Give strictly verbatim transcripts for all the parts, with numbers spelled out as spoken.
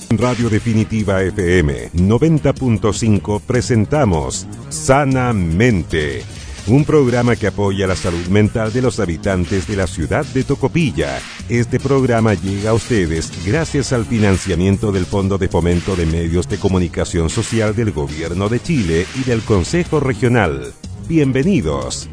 Radio Definitiva F M noventa punto cinco presentamos Sanamente, un programa que apoya la salud mental de los habitantes de la ciudad de Tocopilla. Este programa llega a ustedes gracias al financiamiento del Fondo de Fomento de Medios de Comunicación Social del Gobierno de Chile y del Consejo Regional. Bienvenidos.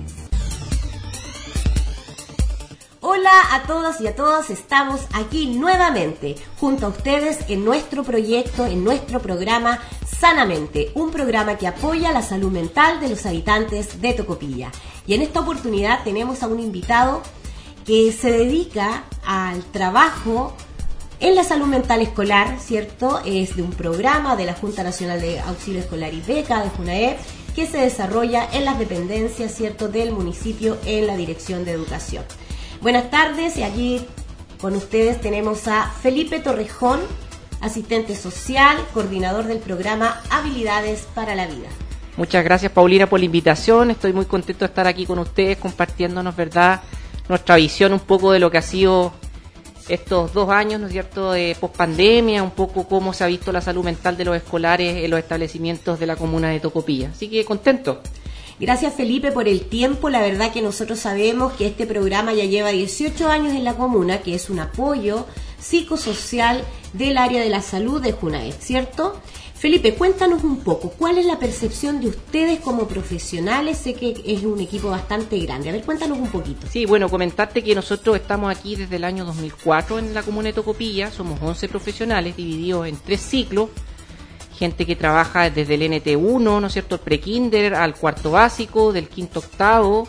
Hola a todas y a todas, estamos aquí nuevamente junto a ustedes en nuestro proyecto, en nuestro programa Sanamente, un programa que apoya la salud mental de los habitantes de Tocopilla. Y en esta oportunidad tenemos a un invitado que se dedica al trabajo en la salud mental escolar, ¿cierto? Es de un programa de la Junta Nacional de Auxilio Escolar y Beca, de JUNAEP, que se desarrolla en las dependencias, ¿cierto?, del municipio en la Dirección de Educación. Buenas tardes, y aquí con ustedes tenemos a Felipe Torrejón, asistente social, coordinador del programa Habilidades para la Vida. Muchas gracias, Paulina, por la invitación. Estoy muy contento de estar aquí con ustedes compartiéndonos, ¿verdad?, nuestra visión un poco de lo que ha sido estos dos años, ¿no es cierto?, de pospandemia, un poco cómo se ha visto la salud mental de los escolares en los establecimientos de la comuna de Tocopilla. Así que contento. Gracias, Felipe, por el tiempo. La verdad que nosotros sabemos que este programa ya lleva dieciocho años en la comuna, que es un apoyo psicosocial del área de la salud de JUNAEP, ¿cierto? Felipe, cuéntanos un poco, ¿cuál es la percepción de ustedes como profesionales? Sé que es un equipo bastante grande. A ver, cuéntanos un poquito. Sí, bueno, comentarte que nosotros estamos aquí desde el año dos mil cuatro en la comuna de Tocopilla. Somos once profesionales divididos en tres ciclos. Gente que trabaja desde el N T uno, ¿no es cierto?, el prekinder al cuarto básico, del quinto octavo,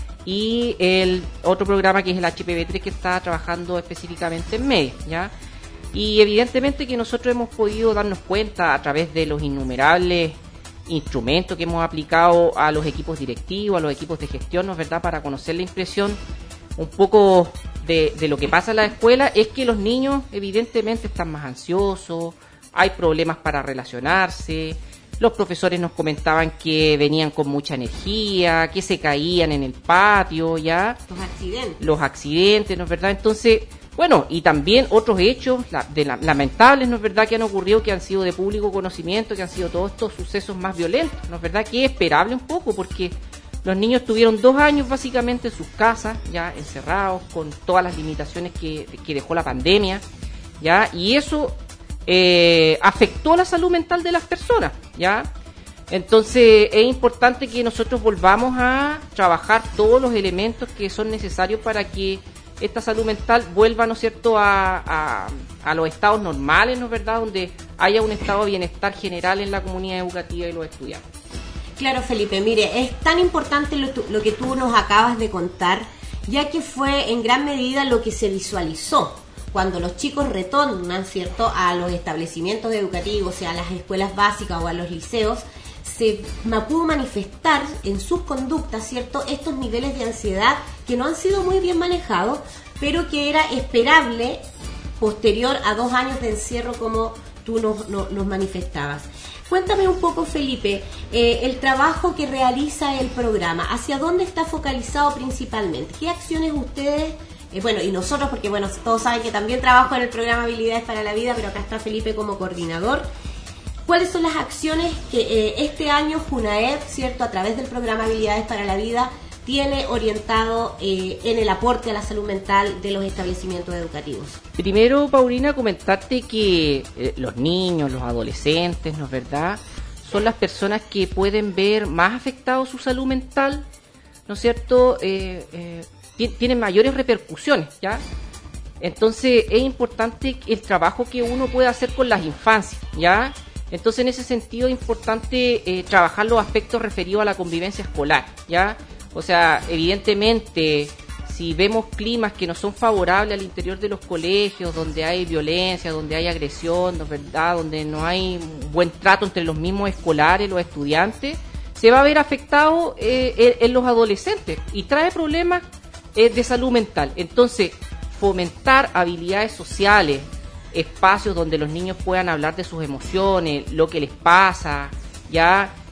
y el otro programa que es el H P V tres, que está trabajando específicamente en medio, ¿ya? Y evidentemente que nosotros hemos podido darnos cuenta a través de los innumerables instrumentos que hemos aplicado a los equipos directivos, a los equipos de gestión, ¿no es verdad?, para conocer la impresión un poco de, de lo que pasa en la escuela, es que los niños evidentemente están más ansiosos, hay problemas para relacionarse, los profesores nos comentaban que venían con mucha energía, que se caían en el patio, ¿ya? Los accidentes. Los accidentes, ¿no es verdad? Entonces, bueno, y también otros hechos la, de la, lamentables, ¿no es verdad?, que han ocurrido, que han sido de público conocimiento, que han sido todos estos sucesos más violentos, ¿no es verdad?, que es esperable un poco, porque los niños tuvieron dos años básicamente en sus casas, ya encerrados, con todas las limitaciones que, que dejó la pandemia, ¿ya? Y eso Eh, afectó la salud mental de las personas, ¿ya? Entonces es importante que nosotros volvamos a trabajar todos los elementos que son necesarios para que esta salud mental vuelva, ¿no es cierto?, a, a, a los estados normales, ¿no es verdad?, donde haya un estado de bienestar general en la comunidad educativa y los estudiantes. Claro, Felipe, mire, es tan importante lo, lo que tú nos acabas de contar, ya que fue en gran medida lo que se visualizó cuando los chicos retornan, ¿cierto?, a los establecimientos educativos, o sea, a las escuelas básicas o a los liceos, se pudo manifestar en sus conductas, ¿cierto?, estos niveles de ansiedad que no han sido muy bien manejados, pero que era esperable posterior a dos años de encierro, como tú nos, nos, nos manifestabas. Cuéntame un poco, Felipe, eh, el trabajo que realiza el programa, ¿hacia dónde está focalizado principalmente? ¿Qué acciones ustedes... Eh, bueno, y nosotros, porque bueno, todos saben que también trabajo en el programa Habilidades para la Vida, pero acá está Felipe como coordinador. ¿Cuáles son las acciones que eh, este año JUNAEP, ¿cierto?, a través del programa Habilidades para la Vida, tiene orientado eh, en el aporte a la salud mental de los establecimientos educativos? Primero, Paulina, comentarte que eh, los niños, los adolescentes, ¿no es verdad?, son las personas que pueden ver más afectado su salud mental, ¿no es cierto?, eh, eh, tienen mayores repercusiones, ¿ya? Entonces es importante el trabajo que uno puede hacer con las infancias, ¿ya? Entonces en ese sentido es importante eh, trabajar los aspectos referidos a la convivencia escolar, ¿ya? O sea, evidentemente, si vemos climas que no son favorables al interior de los colegios, donde hay violencia, donde hay agresión, ¿no es verdad?, donde no hay un buen trato entre los mismos escolares, los estudiantes, se va a ver afectado eh, en, en los adolescentes y trae problemas de salud mental. Entonces, fomentar habilidades sociales, espacios donde los niños puedan hablar de sus emociones, lo que les pasa, ya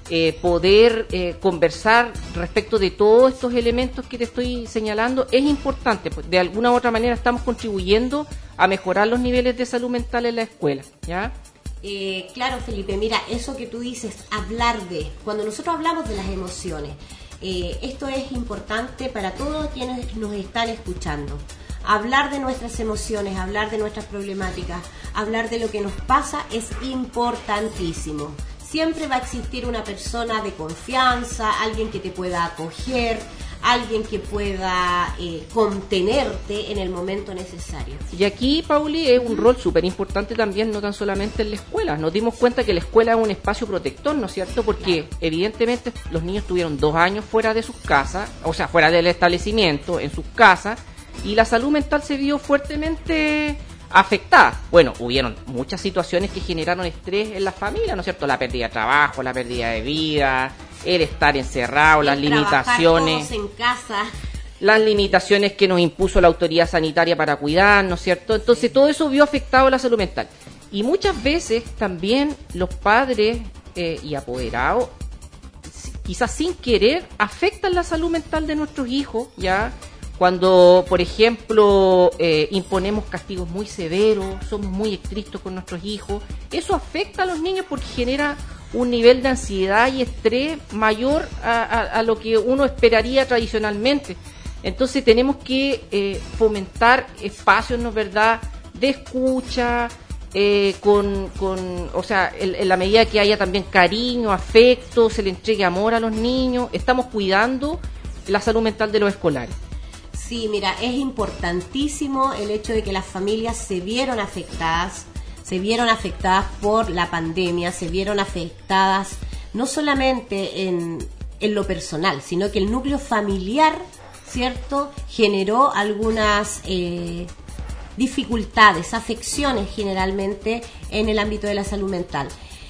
eh, poder eh, conversar respecto de todos estos elementos que te estoy señalando es importante, pues de alguna u otra manera estamos contribuyendo a mejorar los niveles de salud mental en la escuela, ¿ya? Eh, claro, Felipe, mira, eso que tú dices, hablar de, cuando nosotros hablamos de las emociones, eh, esto es importante para todos quienes nos están escuchando. Hablar de nuestras emociones, hablar de nuestras problemáticas, hablar de lo que nos pasa es importantísimo. Siempre va a existir una persona de confianza, alguien que te pueda acoger, alguien que pueda eh, contenerte en el momento necesario. Y aquí, Pauli, es un rol súper importante también, no tan solamente en la escuela. Nos dimos cuenta que la escuela es un espacio protector, ¿no es cierto? Porque claro, evidentemente los niños tuvieron dos años fuera de sus casas, o sea, fuera del establecimiento, en sus casas, y la salud mental se vio fuertemente afectada. Bueno, hubieron muchas situaciones que generaron estrés en la familia, ¿no es cierto? La pérdida de trabajo, la pérdida de vida, el estar encerrado, el las limitaciones en casa, las limitaciones que nos impuso la autoridad sanitaria para cuidar, ¿no es cierto? Entonces todo eso vio afectado la salud mental. Y muchas veces también los padres eh, y apoderados, quizás sin querer, afectan la salud mental de nuestros hijos, ¿ya? Cuando, por ejemplo, eh, imponemos castigos muy severos, somos muy estrictos con nuestros hijos, eso afecta a los niños porque genera un nivel de ansiedad y estrés mayor a, a, a lo que uno esperaría tradicionalmente. Entonces tenemos que eh, fomentar espacios, ¿no es verdad?, de escucha, eh, con, con, o sea, en, en la medida que haya también cariño, afecto, se le entregue amor a los niños, estamos cuidando la salud mental de los escolares. Sí, mira, es importantísimo el hecho de que las familias se vieron afectadas, se vieron afectadas por la pandemia, se vieron afectadas no solamente en, en lo personal, sino que el núcleo familiar, ¿cierto?, generó algunas eh, dificultades, afecciones generalmente en el ámbito de la salud mental.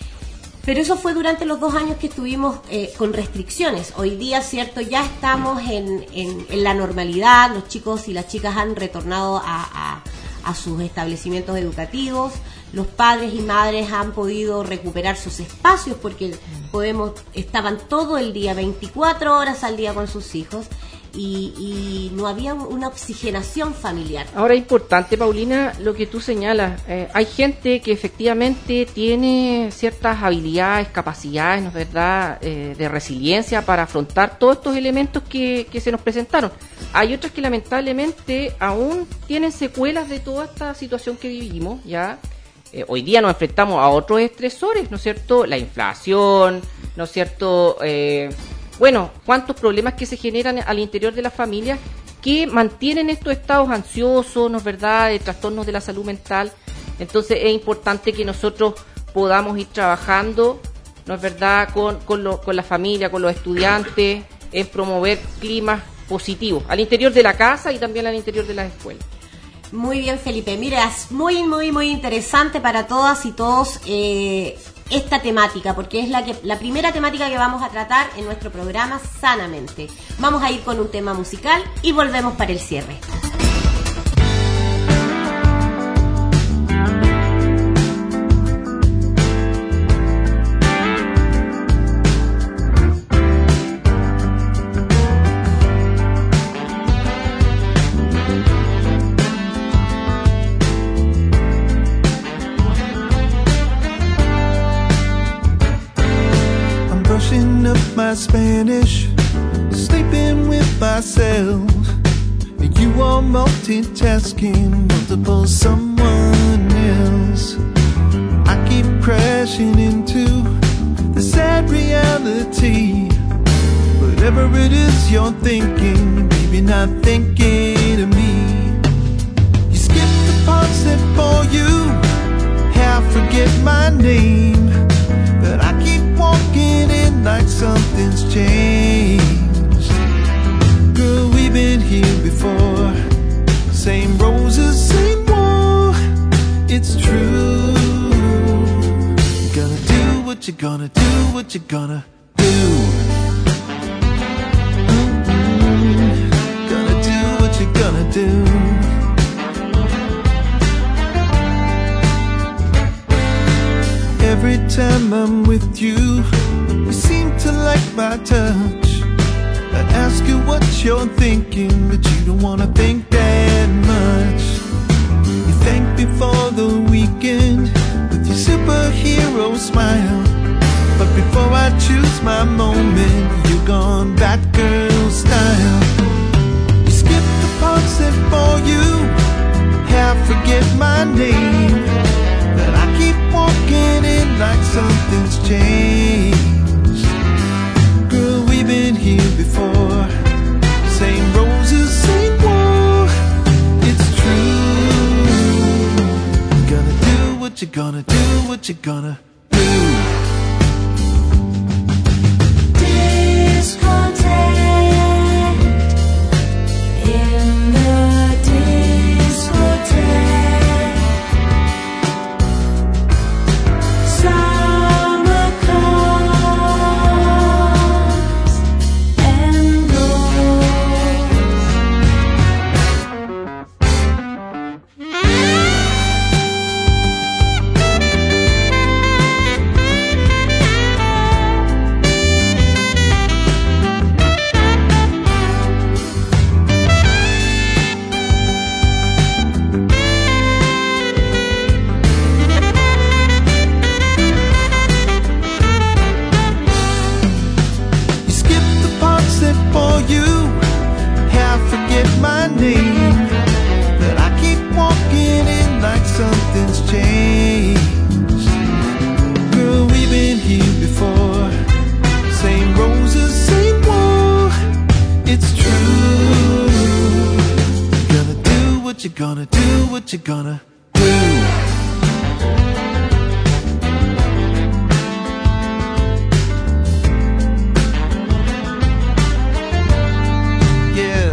Pero eso fue durante los dos años que estuvimos eh, con restricciones. Hoy día, cierto, ya estamos en, en, en la normalidad, los chicos y las chicas han retornado a, a, a sus establecimientos educativos, los padres y madres han podido recuperar sus espacios porque podemos estaban todo el día, veinticuatro horas al día con sus hijos. Y, y no había una oxigenación familiar. Ahora es importante, Paulina, lo que tú señalas. Eh, hay gente que efectivamente tiene ciertas habilidades, capacidades, ¿no es verdad?, eh, de resiliencia para afrontar todos estos elementos que, que se nos presentaron. Hay otras que lamentablemente aún tienen secuelas de toda esta situación que vivimos, ¿ya? Eh, hoy día nos enfrentamos a otros estresores, ¿no es cierto? La inflación, ¿no es cierto?, eh, bueno, cuántos problemas que se generan al interior de las familias que mantienen estos estados ansiosos, ¿no es verdad?, de trastornos de la salud mental. Entonces es importante que nosotros podamos ir trabajando, ¿no es verdad?, con, con, lo, con la familia, con los estudiantes, en promover climas positivos al interior de la casa y también al interior de las escuelas. Muy bien, Felipe. Mira, es muy, muy, muy interesante para todas y todos eh, esta temática, porque es la, que, la primera temática que vamos a tratar en nuestro programa Sanamente. Vamos a ir con un tema musical y volvemos para el cierre. My Spanish, sleeping with myself. You are multitasking, multiple someone else. I keep crashing into the sad reality. Whatever it is you're thinking, maybe not thinking of me. You skip the parts that bore you, half forget my name. But I keep walking in like something's changed. Girl, we've been here before. Same roses, same war. It's true. You're gonna do what you're gonna do, what you're gonna do. Mm-hmm. Gonna do what you're gonna do. Every time I'm with you, you seem to like my touch. I ask you what you're thinking, but you don't wanna think that much. You thank me for the weekend with your superhero smile, but before I choose my moment, you're gone Batgirl style. You skip the parts that for you half forget my name, but I keep walking in like something's changed. Girl, we've been here before. Same roses, same war. It's true. You're gonna do what you're gonna do, what you're gonna do. In the discotheque, summer comes and goes. You skip the parts that for you half forget my name, but I keep walking in like something's changed. Girl, we've been here before. Same roses, same war. It's true. You're gonna do what you're gonna do, what you're gonna do. Yeah.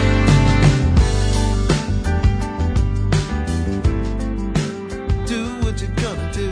Do what you're gonna do.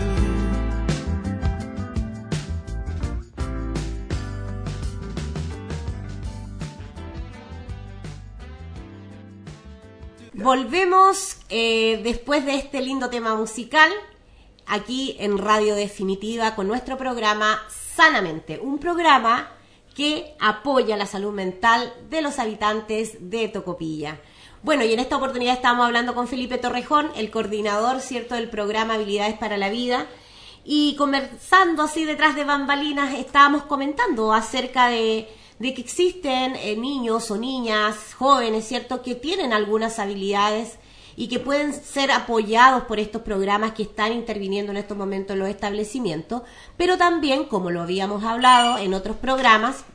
Volvemos eh, después de este lindo tema musical, aquí en Radio Definitiva, con nuestro programa Sanamente, un programa que apoya la salud mental de los habitantes de Tocopilla. Bueno, y en esta oportunidad estamos hablando con Felipe Torrejón, el coordinador, ¿cierto?, del programa Habilidades para la Vida, y conversando así detrás de bambalinas, estábamos comentando acerca de, de que existen eh, niños o niñas, jóvenes, ¿cierto?, que tienen algunas habilidades y que pueden ser apoyados por estos programas que están interviniendo en estos momentos en los establecimientos, pero también, como lo habíamos hablado en otros programas,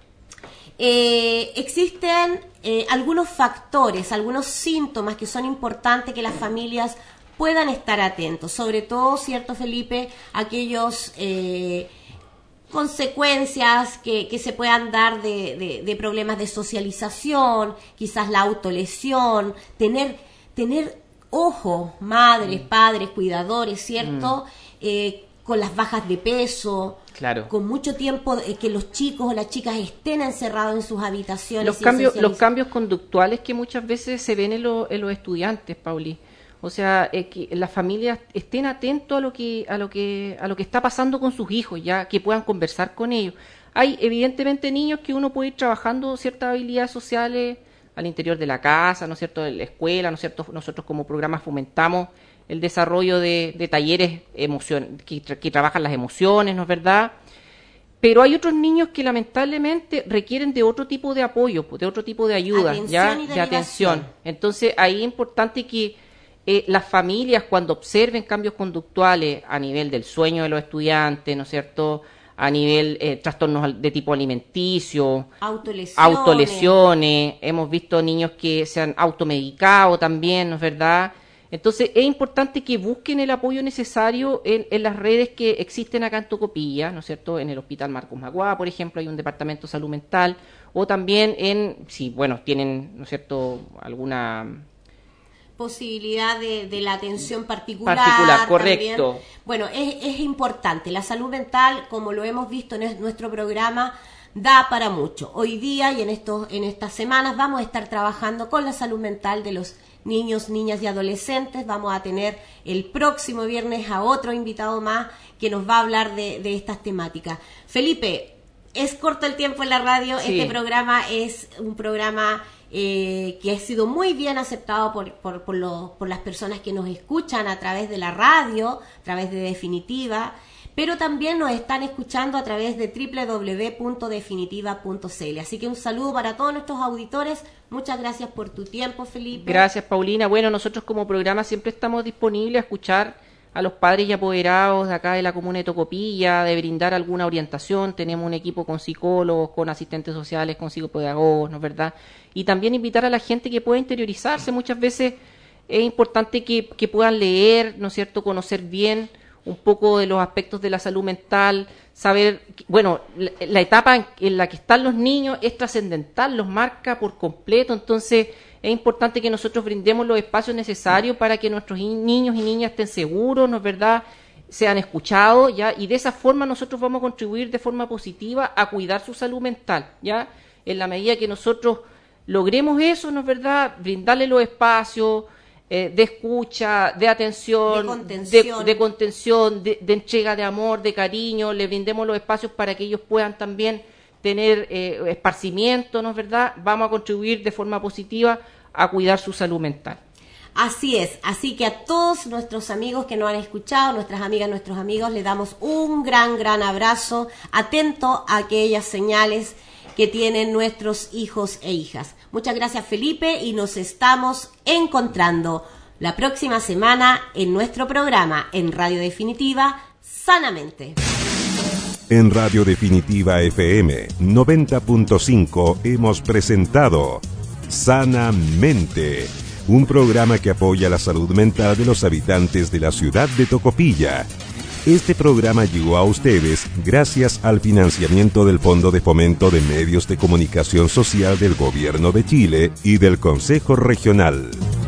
eh, existen eh, algunos factores, algunos síntomas que son importantes que las familias puedan estar atentos, sobre todo, ¿cierto, Felipe?, aquellos eh, consecuencias que, que se puedan dar de, de, de problemas de socialización, quizás la autolesión, tener tener ojo, madres, mm. padres, cuidadores, ¿cierto?, mm. eh, con las bajas de peso, claro, con mucho tiempo eh, que los chicos o las chicas estén encerrados en sus habitaciones. Los cambios, los cambios conductuales que muchas veces se ven en, lo, en los estudiantes, Pauli. O sea, eh, que las familias estén atentos a lo que a lo que a lo que está pasando con sus hijos, ya que puedan conversar con ellos. Hay evidentemente niños que uno puede ir trabajando ciertas habilidades sociales al interior de la casa, ¿no es cierto?, de la escuela, ¿no es cierto? Nosotros como programa fomentamos el desarrollo de, de talleres emocion- que, tra- que trabajan las emociones, ¿no es verdad? Pero hay otros niños que lamentablemente requieren de otro tipo de apoyo, de otro tipo de ayuda, atención ya y de atención. Entonces ahí es importante que eh, las familias, cuando observen cambios conductuales a nivel del sueño de los estudiantes, ¿no es cierto?, a nivel eh, trastornos de tipo alimenticio, autolesiones. autolesiones, hemos visto niños que se han automedicado también, ¿no es verdad? Entonces es importante que busquen el apoyo necesario en, en las redes que existen acá en Tocopilla, ¿no es cierto?, en el Hospital Marcos Magua, por ejemplo, hay un departamento de salud mental, o también en, si bueno, tienen, ¿no es cierto?, alguna posibilidad de, de la atención particular. Particular, correcto. También. Bueno, es, es importante. La salud mental, como lo hemos visto en nuestro programa, da para mucho. Hoy día y en estos en estas semanas vamos a estar trabajando con la salud mental de los niños, niñas y adolescentes. Vamos a tener el próximo viernes a otro invitado más que nos va a hablar de, de estas temáticas. Felipe, es corto el tiempo en la radio. Sí. Este programa es un programa eh, que ha sido muy bien aceptado por, por, por, lo, por las personas que nos escuchan a través de la radio, a través de Definitiva, pero también nos están escuchando a través de doble u doble u doble u punto definitiva punto c l. Así que un saludo para todos nuestros auditores. Muchas gracias por tu tiempo, Felipe. Gracias, Paulina. Bueno, nosotros como programa siempre estamos disponibles a escuchar a los padres y apoderados de acá de la comuna de Tocopilla, de brindar alguna orientación. Tenemos un equipo con psicólogos, con asistentes sociales, con psicopedagogos, ¿no es verdad? Y también invitar a la gente que pueda interiorizarse. Muchas veces es importante que, que puedan leer, ¿no es cierto?, conocer bien un poco de los aspectos de la salud mental, saber, bueno, la, la etapa en, en la que están los niños es trascendental, los marca por completo, entonces es importante que nosotros brindemos los espacios necesarios para que nuestros niños y niñas estén seguros, ¿no es verdad?, sean escuchados, ¿ya? Y de esa forma nosotros vamos a contribuir de forma positiva a cuidar su salud mental, ¿ya? En la medida que nosotros logremos eso, ¿no es verdad?, brindarle los espacios eh, de escucha, de atención, de contención, de, de, contención de, de entrega de amor, de cariño, le brindemos los espacios para que ellos puedan también tener eh, esparcimiento, ¿no es verdad?, vamos a contribuir de forma positiva a cuidar su salud mental. Así es, así que a todos nuestros amigos que nos han escuchado, nuestras amigas, nuestros amigos, les damos un gran, gran abrazo, atento a aquellas señales que tienen nuestros hijos e hijas. Muchas gracias, Felipe, y nos estamos encontrando la próxima semana en nuestro programa en Radio Definitiva, Sanamente. En Radio Definitiva F M noventa punto cinco hemos presentado Sanamente, un programa que apoya la salud mental de los habitantes de la ciudad de Tocopilla. Este programa llegó a ustedes gracias al financiamiento del Fondo de Fomento de Medios de Comunicación Social del Gobierno de Chile y del Consejo Regional.